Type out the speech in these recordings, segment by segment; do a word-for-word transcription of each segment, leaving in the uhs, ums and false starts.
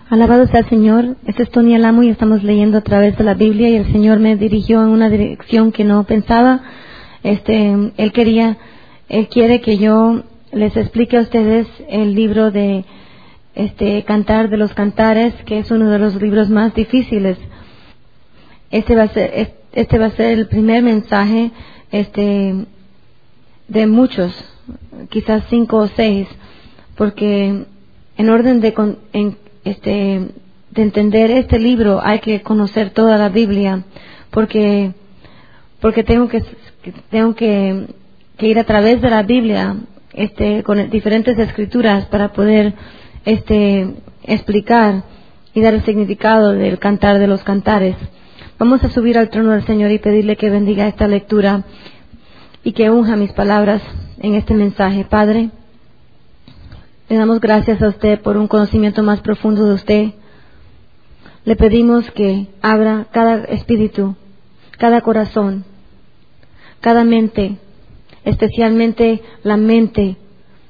Alabado sea el Señor. Este es Tony Alamo y estamos leyendo a través de la Biblia y el Señor me dirigió en una dirección que no pensaba. Este, Él quería, Él quiere que yo les explique a ustedes el libro de este Cantar de los Cantares, que es uno de los libros más difíciles. Este va a ser, este va a ser el primer mensaje, este, de muchos, quizás cinco o seis, porque en orden de con, en, este de entender este libro hay que conocer toda la Biblia, porque porque tengo que tengo que, que ir a través de la Biblia, este con diferentes escrituras para poder este explicar y dar el significado del Cantar de los Cantares. Vamos a subir al trono del Señor y pedirle que bendiga esta lectura y que unja mis palabras en este mensaje. Padre, le damos gracias a usted por un conocimiento más profundo de usted. Le pedimos que abra cada espíritu, cada corazón, cada mente, especialmente la mente,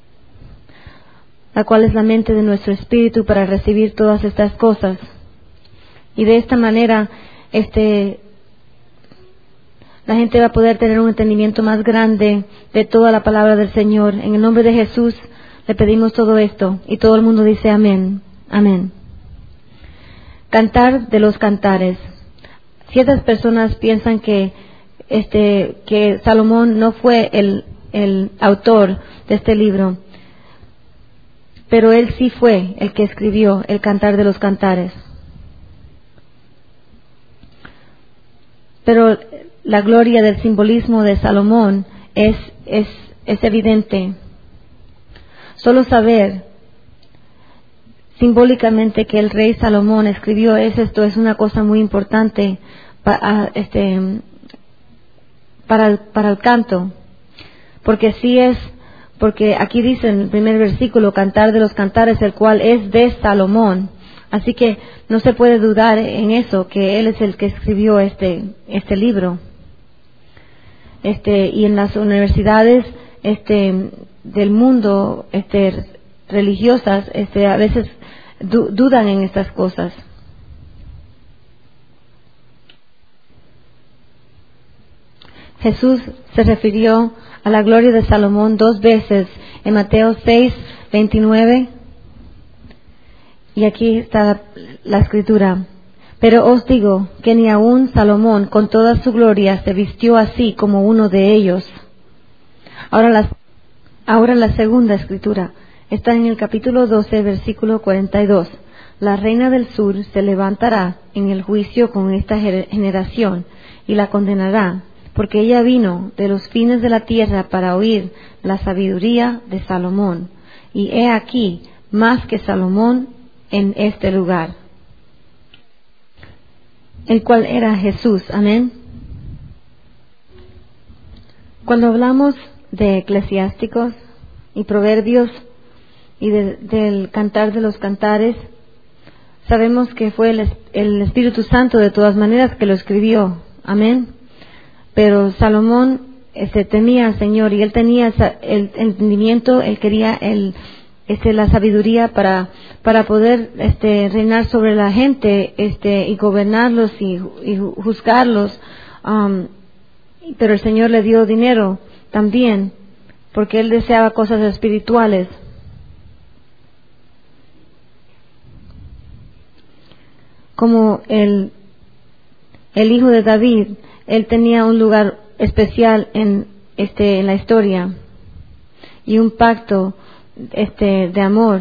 la cual es la mente de nuestro espíritu, para recibir todas estas cosas. Y de esta manera, este, la gente va a poder tener un entendimiento más grande de toda la palabra del Señor. En el nombre de Jesús le pedimos todo esto, y todo el mundo dice amén, amén. Cantar de los Cantares. Ciertas personas piensan que este que Salomón no fue el, el autor de este libro, pero él sí fue el que escribió el Cantar de los Cantares. Pero la gloria del simbolismo de Salomón es, es, es evidente. Solo saber simbólicamente que el rey Salomón escribió es esto es una cosa muy importante para, este, para, el, para el canto, porque sí es, porque aquí dice en el primer versículo, Cantar de los Cantares, el cual es de Salomón. Así que no se puede dudar en eso, que él es el que escribió este, este libro. Este, y en las universidades, este, del mundo, este, religiosas, este, a veces du- dudan en estas cosas. Jesús se refirió a la gloria de Salomón dos veces en Mateo seis, veintinueve, y aquí está la escritura. Pero os digo que ni aun Salomón con toda su gloria se vistió así como uno de ellos. Ahora las Ahora la segunda escritura está en el capítulo doce, versículo cuarenta y dos. La reina del sur se levantará en el juicio con esta generación y la condenará, porque ella vino de los fines de la tierra para oír la sabiduría de Salomón. Y he aquí más que Salomón en este lugar, el cual era Jesús. Amén. Cuando hablamos de Eclesiásticos y Proverbios y de, del Cantar de los Cantares, sabemos que fue el, el Espíritu Santo de todas maneras que lo escribió. Amén. Pero Salomón este, temía al Señor y él tenía el entendimiento, él quería el, este, la sabiduría para, para poder este, reinar sobre la gente este, y gobernarlos y, y juzgarlos. Um, pero el Señor le dio dinero también, porque él deseaba cosas espirituales. Como el, el hijo de David, él tenía un lugar especial en, este, en la historia y un pacto este, de amor.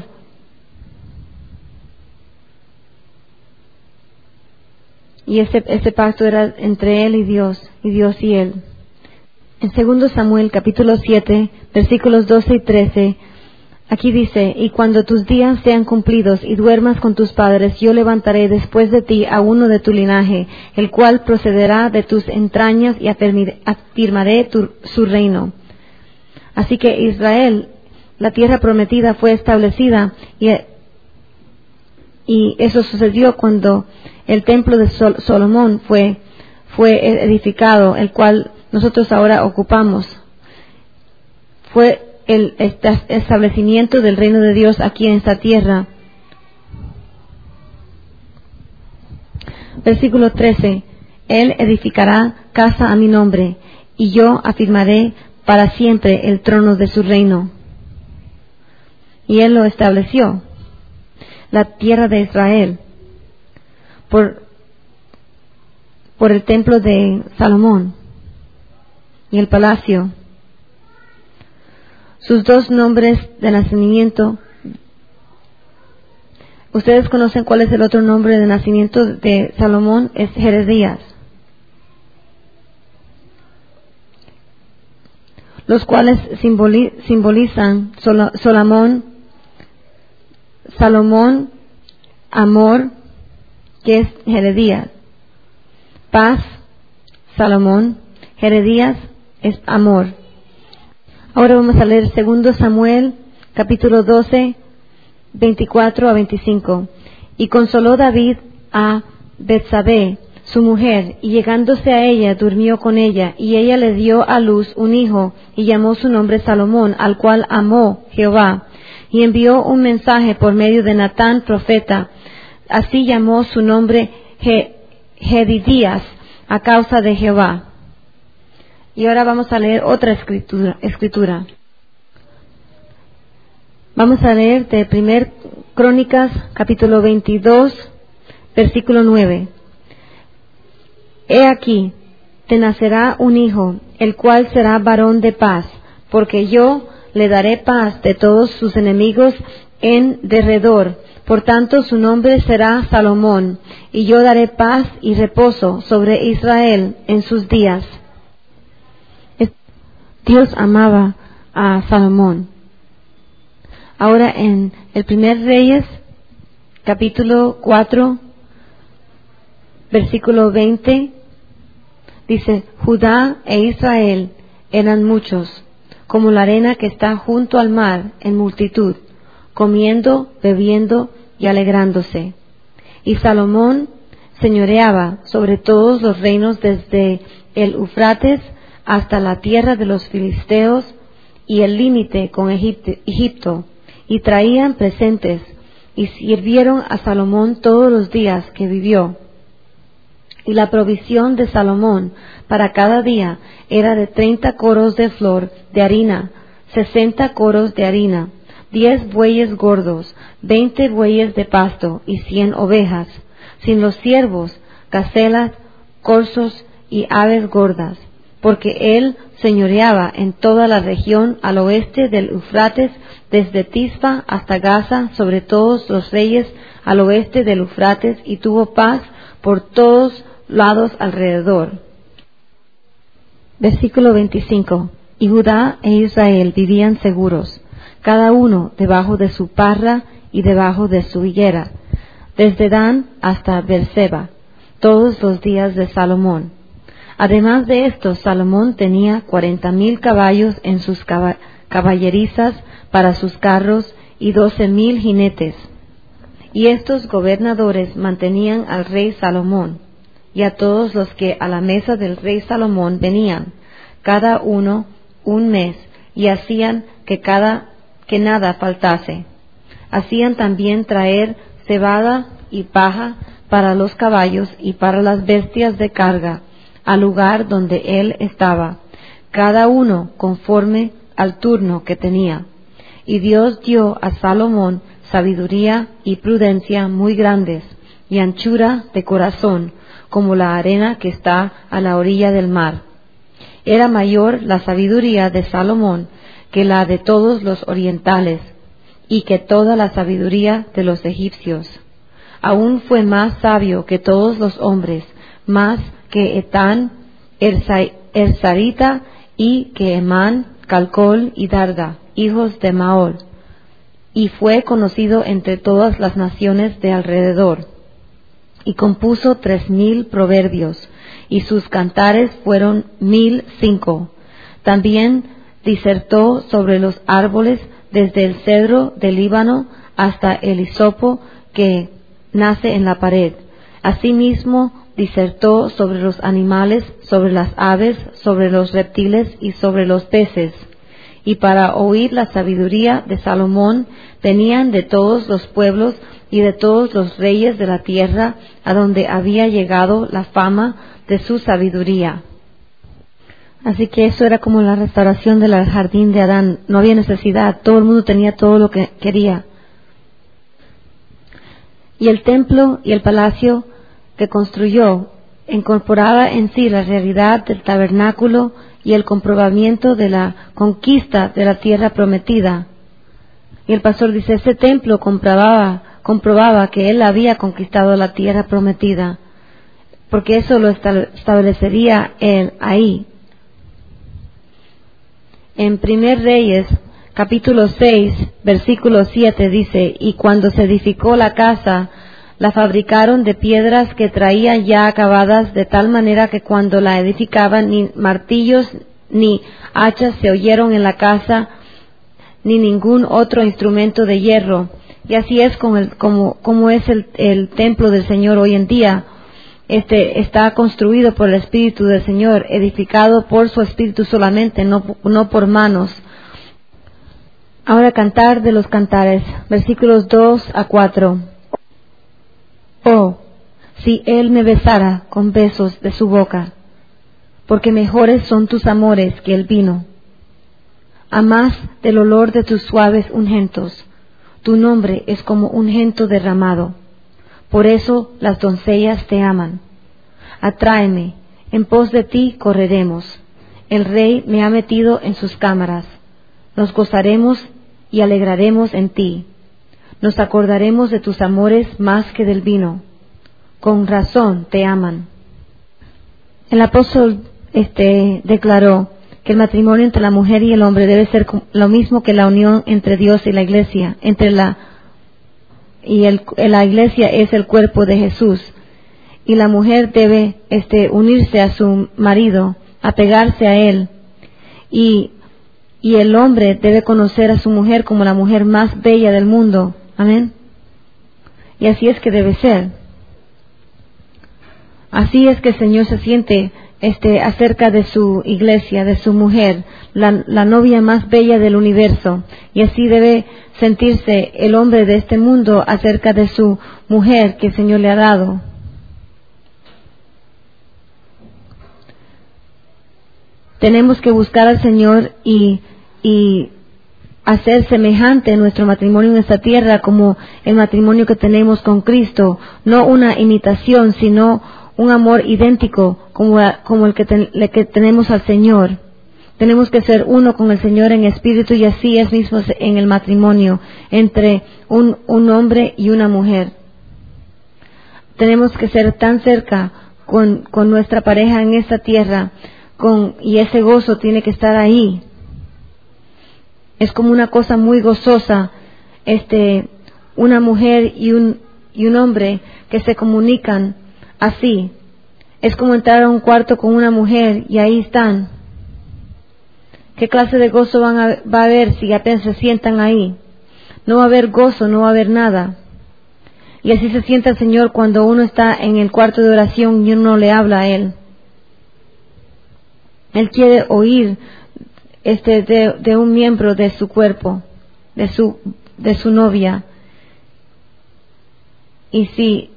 Y ese, ese pacto era entre él y Dios, y Dios y él. En segundo Samuel capítulo siete, versículos doce y trece, aquí dice: Y cuando tus días sean cumplidos y duermas con tus padres, yo levantaré después de ti a uno de tu linaje, el cual procederá de tus entrañas, y afirmaré tu, su reino. Así que Israel, la tierra prometida, fue establecida, y, y eso sucedió cuando el templo de Sol, Salomón fue, fue edificado, el cual nosotros ahora ocupamos. Fue el establecimiento del reino de Dios aquí en esta tierra. Versículo trece. Él edificará casa a mi nombre, y yo afirmaré para siempre el trono de su reino. Y Él lo estableció, la tierra de Israel, por, por el templo de Salomón y el palacio. Sus dos nombres de nacimiento. ¿Ustedes conocen cuál es el otro nombre de nacimiento de Salomón? Es Jeredías. Los cuales simboli- simbolizan Sol- Solomón, Salomón, amor, que es Jeredías. Paz, Salomón, Jeredías es amor. Ahora vamos a leer segundo Samuel, capítulo doce, veinticuatro a veinticinco. Y consoló David a Betsabé, su mujer, y llegándose a ella, durmió con ella, y ella le dio a luz un hijo, y llamó su nombre Salomón, al cual amó Jehová, y envió un mensaje por medio de Natán, profeta. Así llamó su nombre Je- Jedidías, a causa de Jehová. Y ahora vamos a leer otra escritura. escritura. Vamos a leer de primer Crónicas, capítulo veintidós, versículo nueve. He aquí, te nacerá un hijo, el cual será varón de paz, porque yo le daré paz de todos sus enemigos en derredor. Por tanto, su nombre será Salomón, y yo daré paz y reposo sobre Israel en sus días. Dios amaba a Salomón. Ahora en el primer Reyes, capítulo cuatro, versículo veinte, dice, Judá e Israel eran muchos, como la arena que está junto al mar en multitud, comiendo, bebiendo y alegrándose. Y Salomón señoreaba sobre todos los reinos desde el Eufrates hasta la tierra de los filisteos y el límite con Egipto, y traían presentes, y sirvieron a Salomón todos los días que vivió. Y la provisión de Salomón para cada día era de treinta coros de flor de harina, sesenta coros de harina, diez bueyes gordos, veinte bueyes de pasto y cien ovejas, sin los ciervos, gacelas, corzos y aves gordas, porque él señoreaba en toda la región al oeste del Eufrates, desde Tispa hasta Gaza, sobre todos los reyes al oeste del Eufrates, y tuvo paz por todos lados alrededor. Versículo veinticinco. Y Judá e Israel vivían seguros, cada uno debajo de su parra y debajo de su higuera, desde Dan hasta Beerseba, todos los días de Salomón. Además de esto, Salomón tenía cuarenta mil caballos en sus cab- caballerizas para sus carros y doce mil jinetes. Y estos gobernadores mantenían al rey Salomón y a todos los que a la mesa del rey Salomón venían, cada uno un mes, y hacían que cada que nada faltase. Hacían también traer cebada y paja para los caballos y para las bestias de carga al lugar donde él estaba, cada uno conforme al turno que tenía. Y Dios dio a Salomón sabiduría y prudencia muy grandes, y anchura de corazón, como la arena que está a la orilla del mar. Era mayor la sabiduría de Salomón que la de todos los orientales, y que toda la sabiduría de los egipcios. Aún fue más sabio que todos los hombres, más que Etán, Ersarita, y que Emán, Calcol y Darda, hijos de Maol, y fue conocido entre todas las naciones de alrededor. Y compuso tres mil proverbios, y sus cantares fueron mil cinco. También disertó sobre los árboles, desde el cedro del Líbano hasta el hisopo que nace en la pared. Asimismo disertó sobre los animales, sobre las aves, sobre los reptiles y sobre los peces. y para oír la sabiduría de Salomón venían de todos los pueblos y de todos los reyes de la tierra, a donde había llegado la fama de su sabiduría. Así que eso era como la restauración del jardín de Adán. No había necesidad, todo el mundo tenía todo lo que quería. Y el templo y el palacio que construyó incorporaba en sí la realidad del tabernáculo y el comprobamiento de la conquista de la tierra prometida. Y el pastor dice, ese templo comprobaba, comprobaba que él había conquistado la tierra prometida, porque eso lo establecería él ahí. En Primer Reyes, capítulo seis, versículo siete dice, y cuando se edificó la casa, la fabricaron de piedras que traían ya acabadas, de tal manera que cuando la edificaban ni martillos ni hachas se oyeron en la casa, ni ningún otro instrumento de hierro. Y así es con el, como, como es el, el templo del Señor hoy en día. Este está construido por el Espíritu del Señor, edificado por su Espíritu solamente, no, no por manos. Ahora Cantar de los Cantares, versículos dos a cuatro. Oh, si Él me besara con besos de su boca, porque mejores son tus amores que el vino, a más del olor de tus suaves ungüentos. Tu nombre es como ungüento derramado. Por eso las doncellas te aman. Atráeme, en pos de ti correremos. El Rey me ha metido en sus cámaras. Nos gozaremos y alegraremos en ti. Nos acordaremos de tus amores más que del vino. Con razón te aman. El apóstol este, declaró que el matrimonio entre la mujer y el hombre debe ser lo mismo que la unión entre Dios y la iglesia, entre la y el, la iglesia es el cuerpo de Jesús, y la mujer debe este, unirse a su marido, apegarse a él, y, y el hombre debe conocer a su mujer como la mujer más bella del mundo. Amén. Y así es que debe ser. Así es que el Señor se siente este, acerca de su iglesia, de su mujer, la, la novia más bella del universo, y así debe sentirse el hombre de este mundo acerca de su mujer que el Señor le ha dado. Tenemos que buscar al Señor y, y hacer semejante nuestro matrimonio en esta tierra como el matrimonio que tenemos con Cristo, no una imitación, sino un amor idéntico como, como el que, ten, el que tenemos al Señor. Tenemos que ser uno con el Señor en espíritu, y así es mismo en el matrimonio entre un, un hombre y una mujer. Tenemos que ser tan cerca con, con nuestra pareja en esta tierra, con, y ese gozo tiene que estar ahí. Es como una cosa muy gozosa, este, una mujer y un, y un hombre que se comunican así. Es como entrar a un cuarto con una mujer y ahí están. ¿Qué clase de gozo van a, va a haber si apenas se sientan ahí? No va a haber gozo, no va a haber nada. Y así se siente el Señor cuando uno está en el cuarto de oración y uno le habla a Él. Él quiere oír este de, de un miembro de su cuerpo, de su, de su novia. Y si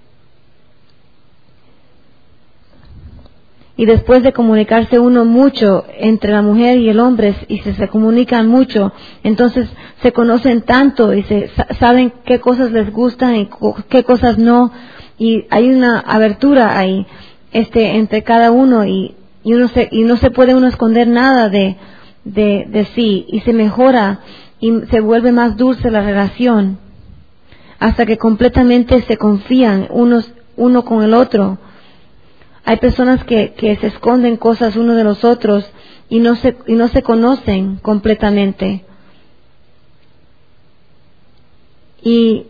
Y después de comunicarse uno mucho entre la mujer y el hombre, y se, se comunican mucho, entonces se conocen tanto y se saben qué cosas les gustan y qué cosas no, y hay una abertura ahí este entre cada uno, y, y uno se, y no se puede uno esconder nada de, de, de sí, y se mejora y se vuelve más dulce la relación hasta que completamente se confían unos uno con el otro. Hay personas que, que se esconden cosas uno de los otros y no se, y no se conocen completamente. Y,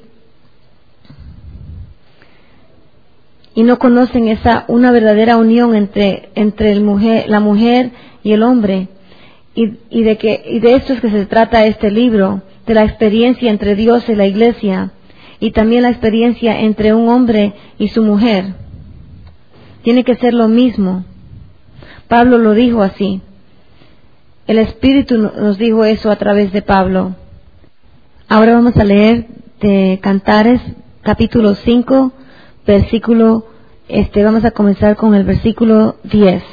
y no conocen esa, una verdadera unión entre, entre el mujer, la mujer y el hombre. Y, y de que, y de esto es que se trata este libro, de la experiencia entre Dios y la iglesia, y también la experiencia entre un hombre y su mujer. Tiene que ser lo mismo. Pablo lo dijo así. El Espíritu nos dijo eso a través de Pablo. Ahora vamos a leer de Cantares, capítulo cinco, versículo, este, vamos a comenzar con el versículo diez.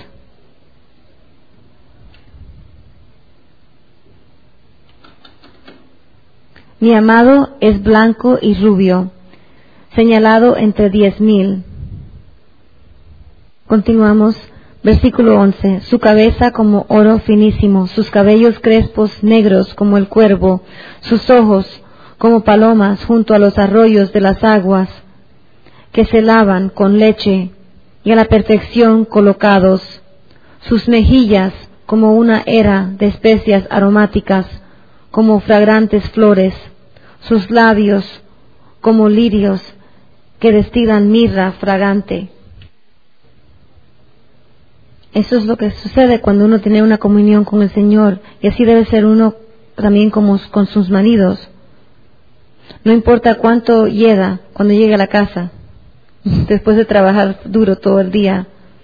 Mi amado es blanco y rubio, señalado entre diez mil. Continuamos, versículo once. Su cabeza como oro finísimo, sus cabellos crespos negros como el cuervo, sus ojos como palomas junto a los arroyos de las aguas, que se lavan con leche y a la perfección colocados, sus mejillas como una era de especias aromáticas, como fragrantes flores, sus labios como lirios que destilan mirra fragante. Eso es lo que sucede cuando uno tiene una comunión con el Señor, y así debe ser uno también como con sus maridos. No importa cuánto llega cuando llegue a la casa, después de trabajar duro todo el día.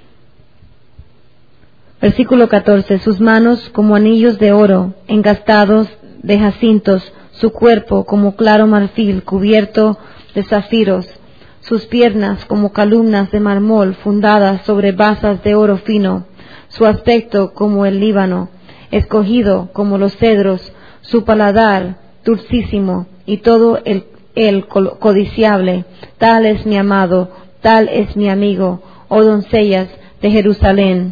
Versículo catorce. Sus manos como anillos de oro, engastados de jacintos, su cuerpo como claro marfil cubierto de zafiros, sus piernas como columnas de mármol fundadas sobre basas de oro fino, su aspecto como el Líbano, escogido como los cedros, su paladar dulcísimo y todo el, el codiciable. Tal es mi amado, tal es mi amigo, oh doncellas de Jerusalén.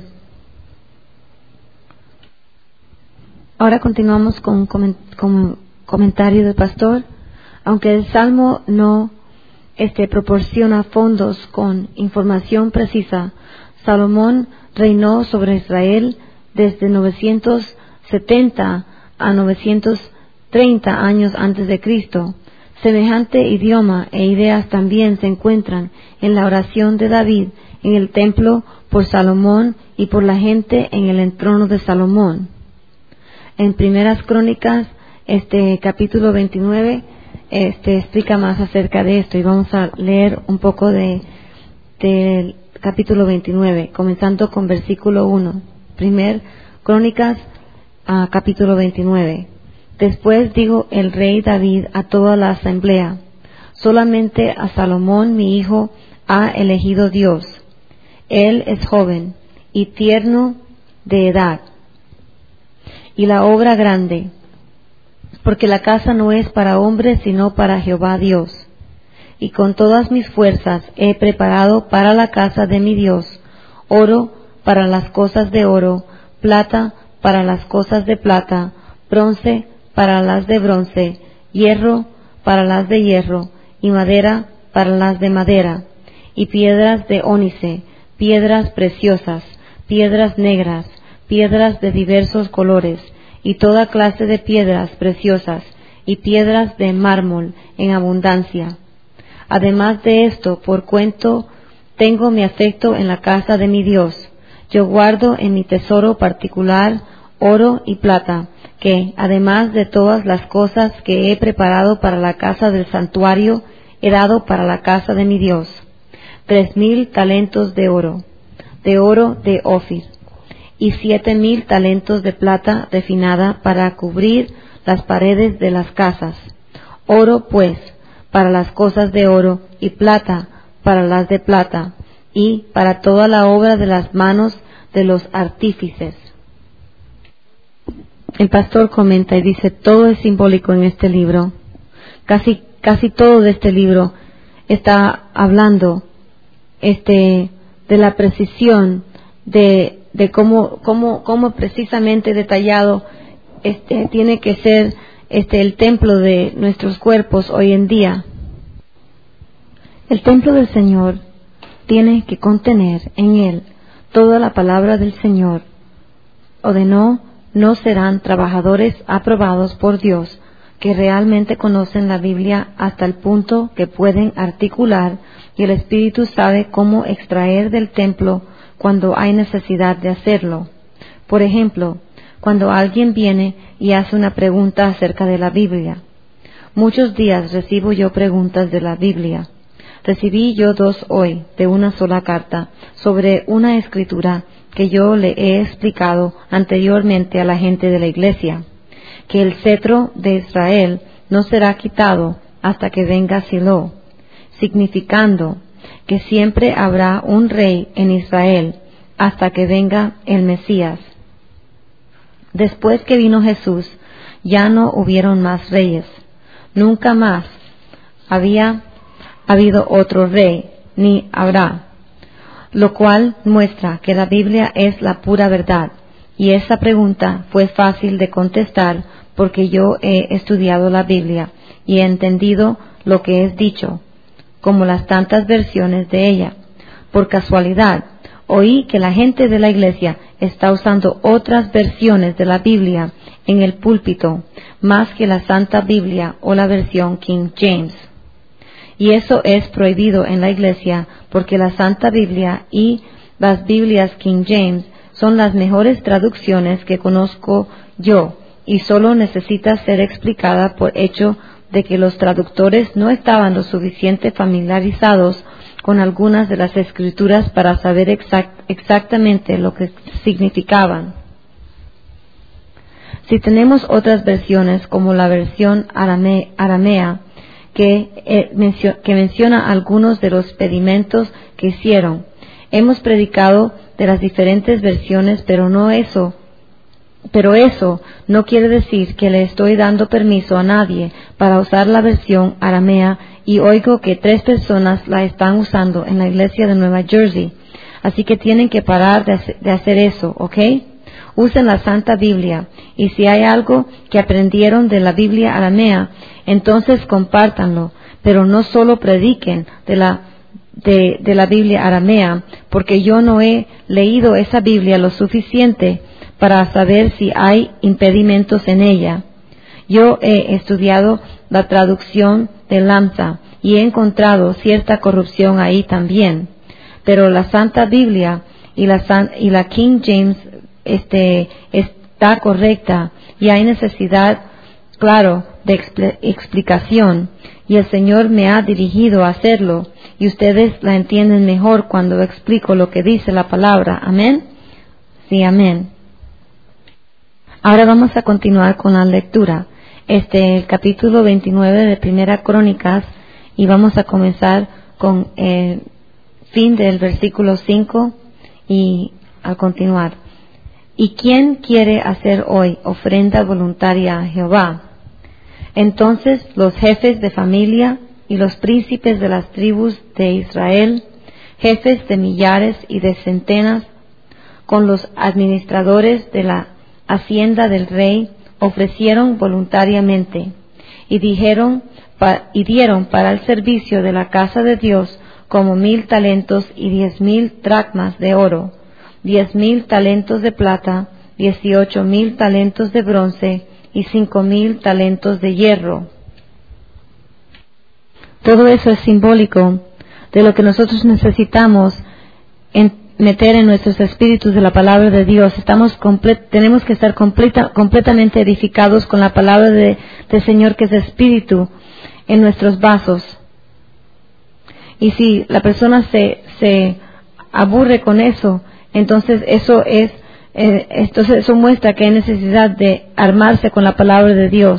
Ahora continuamos con un con comentario del pastor. Aunque el Salmo no este, proporciona fondos con información precisa, Salomón reinó sobre Israel desde novecientos setenta a novecientos treinta años antes de Cristo. Semejante idioma e ideas también se encuentran en la oración de David en el templo por Salomón y por la gente en el entrono de Salomón. En Primeras Crónicas, este capítulo veintinueve, este explica más acerca de esto, y vamos a leer un poco de del capítulo veintinueve, comenzando con versículo uno. Primer Crónicas, uh, capítulo veintinueve. Después dijo el rey David a toda la asamblea: solamente a Salomón mi hijo ha elegido Dios. Él es joven y tierno de edad, y la obra grande, porque la casa no es para hombres sino para Jehová Dios. Y con todas mis fuerzas he preparado para la casa de mi Dios oro para las cosas de oro, plata para las cosas de plata, bronce para las de bronce, hierro para las de hierro, y madera para las de madera, y piedras de ónice, piedras preciosas, piedras negras, piedras de diversos colores, y toda clase de piedras preciosas, y piedras de mármol en abundancia. Además de esto, por cuento tengo mi afecto en la casa de mi Dios, yo guardo en mi tesoro particular oro y plata, que, además de todas las cosas que he preparado para la casa del santuario, he dado para la casa de mi Dios. Tres mil talentos de oro, de oro de Ofir, y siete mil talentos de plata refinada para cubrir las paredes de las casas. Oro, pues, para las cosas de oro, y plata para las de plata, y para toda la obra de las manos de los artífices. El pastor comenta y dice: todo es simbólico en este libro. Casi, casi todo de este libro está hablando este, de la precisión de de cómo, cómo, cómo precisamente detallado este, tiene que ser este, el templo de nuestros cuerpos hoy en día. El templo del Señor tiene que contener en él toda la palabra del Señor, o de no, no serán trabajadores aprobados por Dios, que realmente conocen la Biblia hasta el punto que pueden articular, y el Espíritu sabe cómo extraer del templo cuando hay necesidad de hacerlo. Por ejemplo, cuando alguien viene y hace una pregunta acerca de la Biblia. Muchos días recibo yo preguntas de la Biblia. Recibí yo dos hoy de una sola carta sobre una escritura que yo le he explicado anteriormente a la gente de la iglesia, que el cetro de Israel no será quitado hasta que venga Silo, significando que siempre habrá un rey en Israel hasta que venga el Mesías. Después que vino Jesús, ya no hubieron más reyes. Nunca más había habido otro rey, ni habrá, lo cual muestra que la Biblia es la pura verdad. Y esa pregunta fue fácil de contestar porque yo he estudiado la Biblia y he entendido lo que es dicho, como las tantas versiones de ella. Por casualidad, oí que la gente de la iglesia está usando otras versiones de la Biblia en el púlpito, más que la Santa Biblia o la versión King James. Y eso es prohibido en la iglesia porque la Santa Biblia y las Biblias King James son las mejores traducciones que conozco yo y solo necesita ser explicada por hecho de que los traductores no estaban lo suficiente familiarizados con algunas de las escrituras para saber exact, exactamente lo que significaban. Si tenemos otras versiones como la versión arame, aramea que, eh, mencio, que menciona algunos de los pedimentos que hicieron, hemos predicado de las diferentes versiones, pero no eso Pero eso no quiere decir que le estoy dando permiso a nadie para usar la versión aramea y oigo que tres personas la están usando en la iglesia de Nueva Jersey. Así que tienen que parar de hacer eso, ¿ok? Usen la Santa Biblia y si hay algo que aprendieron de la Biblia aramea, entonces compártanlo, pero no solo prediquen de la de, de la Biblia aramea, porque yo no he leído esa Biblia lo suficiente para saber si hay impedimentos en ella. Yo he estudiado la traducción de Lamsa y he encontrado cierta corrupción ahí también, pero la Santa Biblia y la, San, y la King James este, está correcta y hay necesidad, claro, de expl- explicación y el Señor me ha dirigido a hacerlo y ustedes la entienden mejor cuando explico lo que dice la palabra. ¿Amén? Sí, amén. Ahora vamos a continuar con la lectura. Este, el capítulo veintinueve de Primera Crónicas, y vamos a comenzar con el fin del versículo cinco y a continuar. ¿Y quién quiere hacer hoy ofrenda voluntaria a Jehová? Entonces los jefes de familia y los príncipes de las tribus de Israel, jefes de millares y de centenas, con los administradores de la hacienda del rey, ofrecieron voluntariamente y dijeron pa, y dieron para el servicio de la casa de Dios como mil talentos y diez mil dracmas de oro, diez mil talentos de plata, dieciocho mil talentos de bronce y cinco mil talentos de hierro. Todo eso es simbólico de lo que nosotros necesitamos en meter en nuestros espíritus de la palabra de Dios. Estamos complet, tenemos que estar completa, completamente edificados con la palabra de, del Señor, que es espíritu, en nuestros vasos. Y si la persona se, se aburre con eso, entonces eso es, eh, entonces eso muestra que hay necesidad de armarse con la palabra de Dios.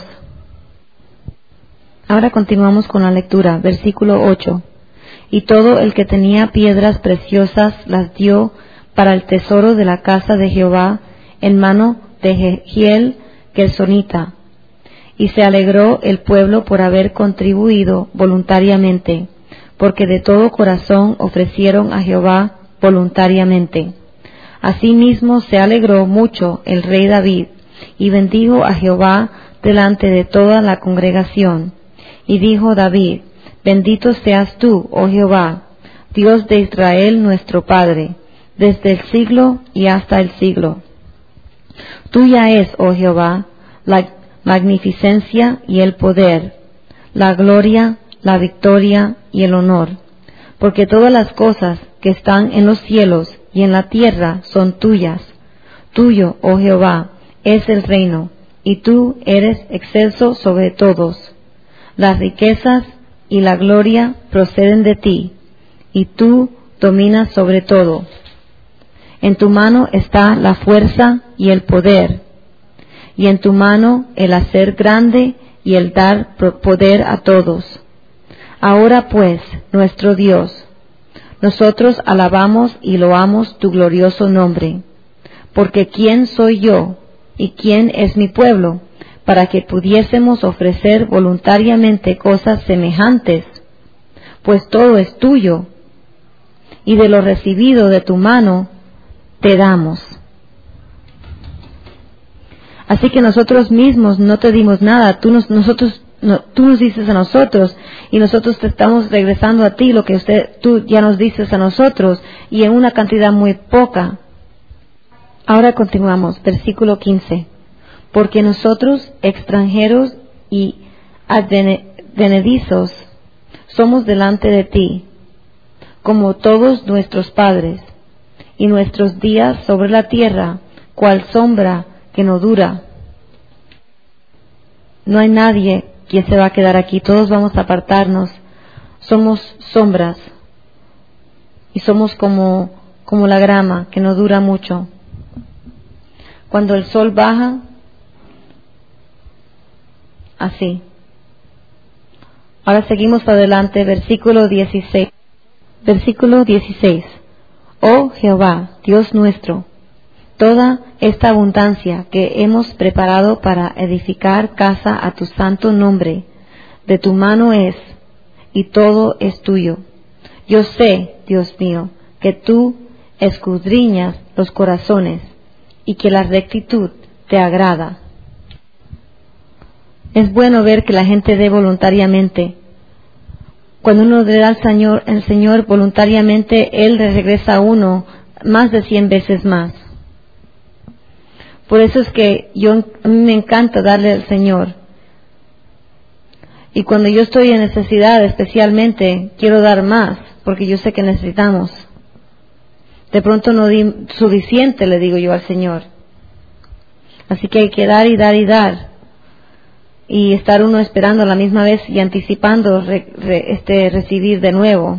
Ahora continuamos con la lectura, versículo ocho. Y todo el que tenía piedras preciosas las dio para el tesoro de la casa de Jehová en mano de Jehiel Gersonita. Y se alegró el pueblo por haber contribuido voluntariamente, porque de todo corazón ofrecieron a Jehová voluntariamente. Asimismo se alegró mucho el rey David, y bendijo a Jehová delante de toda la congregación. Y dijo David: Bendito seas tú, oh Jehová, Dios de Israel nuestro Padre, desde el siglo y hasta el siglo. Tuya es, oh Jehová, la magnificencia y el poder, la gloria, la victoria y el honor, porque todas las cosas que están en los cielos y en la tierra son tuyas. Tuyo, oh Jehová, es el reino, y tú eres excelso sobre todos. Las riquezas y la gloria proceden de ti, y tú dominas sobre todo. En tu mano está la fuerza y el poder, y en tu mano el hacer grande y el dar poder a todos. Ahora pues, nuestro Dios, nosotros alabamos y loamos tu glorioso nombre, porque ¿quién soy yo y quién es mi pueblo para que pudiésemos ofrecer voluntariamente cosas semejantes? Pues todo es tuyo, y de lo recibido de tu mano te damos. Así que nosotros mismos no te dimos nada, tú nos, nosotros, no, tú nos dices a nosotros, y nosotros te estamos regresando a ti lo que usted, tú ya nos dices a nosotros, y en una cantidad muy poca. Ahora continuamos, versículo quince. Porque nosotros, extranjeros y advenedizos, somos delante de ti, como todos nuestros padres, y nuestros días sobre la tierra, cual sombra que no dura. No hay nadie que se va a quedar aquí, todos vamos a apartarnos. Somos sombras, y somos como, como la grama, que no dura mucho. Cuando el sol baja, así. Ahora seguimos adelante, versículo dieciséis. Versículo dieciséis. Oh Jehová, Dios nuestro, toda esta abundancia que hemos preparado para edificar casa a tu santo nombre, de tu mano es, y todo es tuyo. Yo sé, Dios mío, que tú escudriñas los corazones, y que la rectitud te agrada. Es bueno ver que la gente dé voluntariamente. Cuando uno le da al Señor, el Señor voluntariamente, Él le regresa a uno más de cien veces más. Por eso es que yo, a mí me encanta darle al Señor. Y cuando yo estoy en necesidad, especialmente, quiero dar más, porque yo sé que necesitamos. De pronto no di suficiente, le digo yo al Señor. Así que hay que dar y dar y dar. Y estar uno esperando a la misma vez y anticipando re, re, este, recibir de nuevo.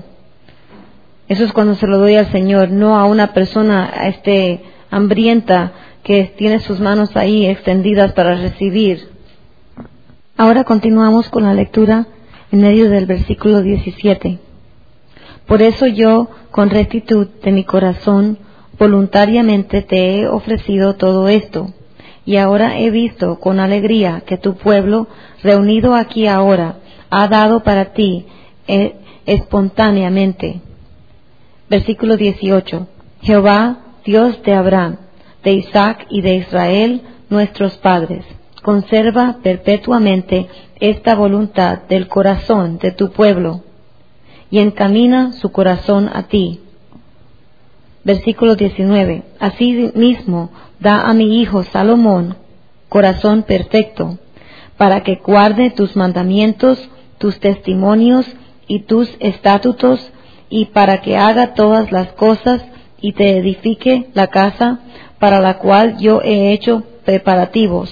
Eso es cuando se lo doy al Señor, no a una persona este, hambrienta que tiene sus manos ahí extendidas para recibir. Ahora continuamos con la lectura en medio del versículo diecisiete. Por eso yo, con rectitud de mi corazón, voluntariamente te he ofrecido todo esto. Y ahora he visto con alegría que tu pueblo, reunido aquí ahora, ha dado para ti eh, espontáneamente. Versículo dieciocho. Jehová, Dios de Abraham, de Isaac y de Israel, nuestros padres, conserva perpetuamente esta voluntad del corazón de tu pueblo, y encamina su corazón a ti. Versículo diecinueve. Asimismo, da a mi hijo Salomón corazón perfecto, para que guarde tus mandamientos, tus testimonios y tus estatutos, y para que haga todas las cosas y te edifique la casa para la cual yo he hecho preparativos.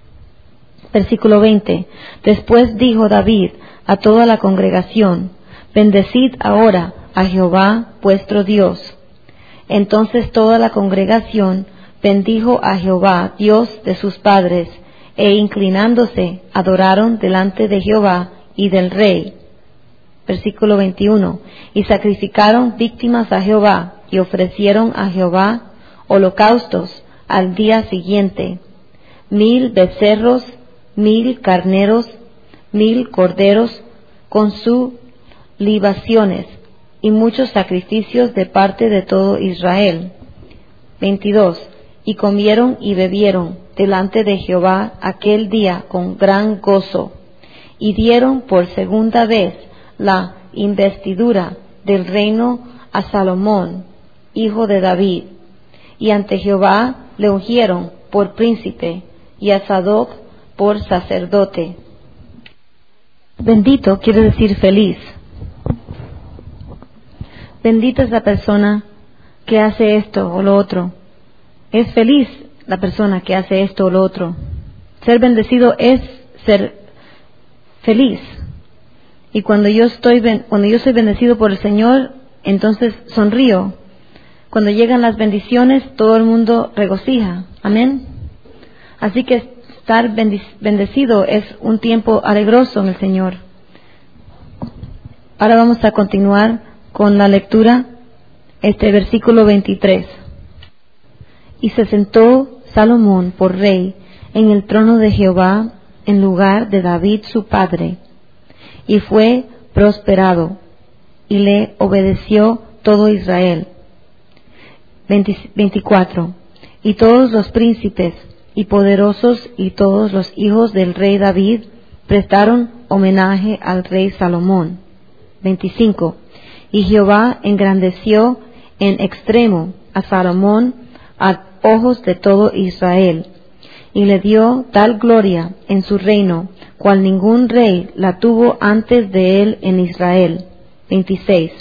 Versículo veinte. Después dijo David a toda la congregación: Bendecid ahora a Jehová vuestro Dios. Entonces toda la congregación bendijo a Jehová, Dios de sus padres, e inclinándose adoraron delante de Jehová y del rey. Versículo veintiuno. Y sacrificaron víctimas a Jehová, y ofrecieron a Jehová holocaustos al día siguiente, mil becerros, mil carneros, mil corderos, con sus libaciones, y muchos sacrificios de parte de todo Israel. veintidós. Y comieron y bebieron delante de Jehová aquel día con gran gozo, y dieron por segunda vez la investidura del reino a Salomón, hijo de David, y ante Jehová le ungieron por príncipe, y a Sadoc por sacerdote. Bendito quiere decir feliz. Bendita es la persona que hace esto o lo otro. Es feliz la persona que hace esto o lo otro. Ser bendecido es ser feliz. Y cuando yo estoy ben- cuando yo soy bendecido por el Señor, entonces sonrío. Cuando llegan las bendiciones, todo el mundo regocija. Amén. Así que estar bendic- bendecido es un tiempo alegroso en el Señor. Ahora vamos a continuar con la lectura, este versículo veintitrés. Y se sentó Salomón por rey en el trono de Jehová en lugar de David su padre, y fue prosperado, y le obedeció todo Israel. veinticuatro. Y todos los príncipes y poderosos y todos los hijos del rey David prestaron homenaje al rey Salomón. veinticinco. Y Jehová engrandeció en extremo a Salomón a ojos de todo Israel, y le dio tal gloria en su reino, cual ningún rey la tuvo antes de él en Israel. veintiséis.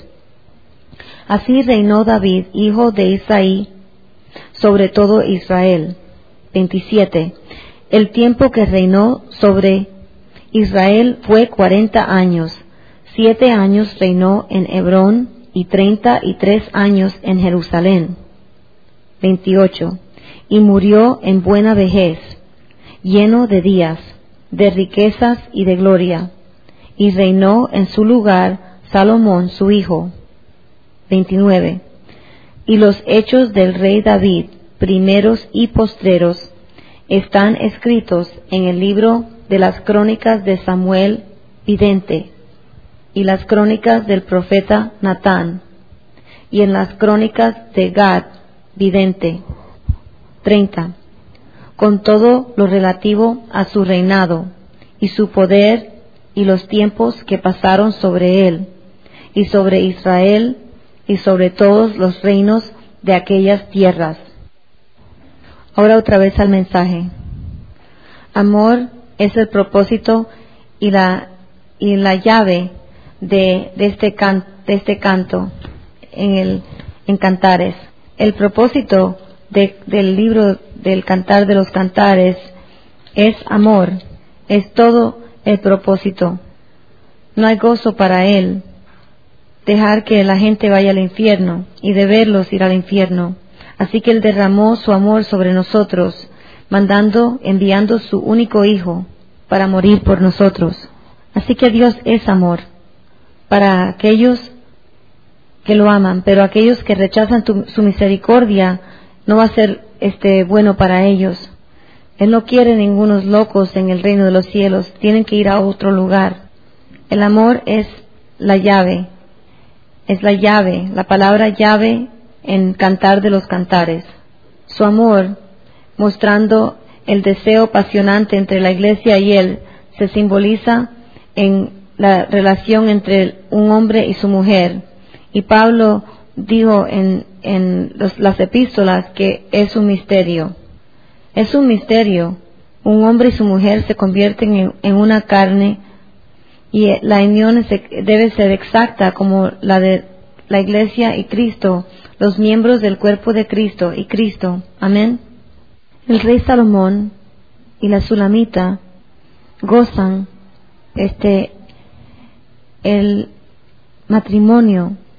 Así reinó David, hijo de Isaí, sobre todo Israel. veintisiete. El tiempo que reinó sobre Israel fue cuarenta años. Siete años reinó en Hebrón y treinta y tres años en Jerusalén. veintiocho. Y murió en buena vejez, lleno de días, de riquezas y de gloria, y reinó en su lugar Salomón su hijo. veintinueve. Y los hechos del rey David, primeros y postreros, están escritos en el libro de las crónicas de Samuel vidente, y las crónicas del profeta Natán, y en las crónicas de Gad vidente. treinta. Con todo lo relativo a su reinado, y su poder, y los tiempos que pasaron sobre él, y sobre Israel, y sobre todos los reinos de aquellas tierras. Ahora otra vez al mensaje. Amor es el propósito y la, y la llave de, de, este can, de este canto en, el, en Cantares. El propósito de, del libro del Cantar de los Cantares es amor, es todo el propósito. No hay gozo para él dejar que la gente vaya al infierno y de verlos ir al infierno. Así que él derramó su amor sobre nosotros, mandando, enviando su único hijo para morir por nosotros. Así que Dios es amor para aquellos que lo aman, pero aquellos que rechazan tu, su misericordia, no va a ser este bueno para ellos. Él no quiere ningunos locos en el reino de los cielos, tienen que ir a otro lugar. El amor es la llave, es la llave, la palabra llave en Cantar de los Cantares. Su amor, mostrando el deseo apasionante entre la iglesia y él, se simboliza en la relación entre un hombre y su mujer. Y Pablo dijo en, en los, las epístolas que es un misterio. Es un misterio. Un hombre y su mujer se convierten en, en una carne, y la unión se, debe ser exacta como la de la iglesia y Cristo, los miembros del cuerpo de Cristo y Cristo. Amén. El rey Salomón y la Sulamita gozan este el matrimonio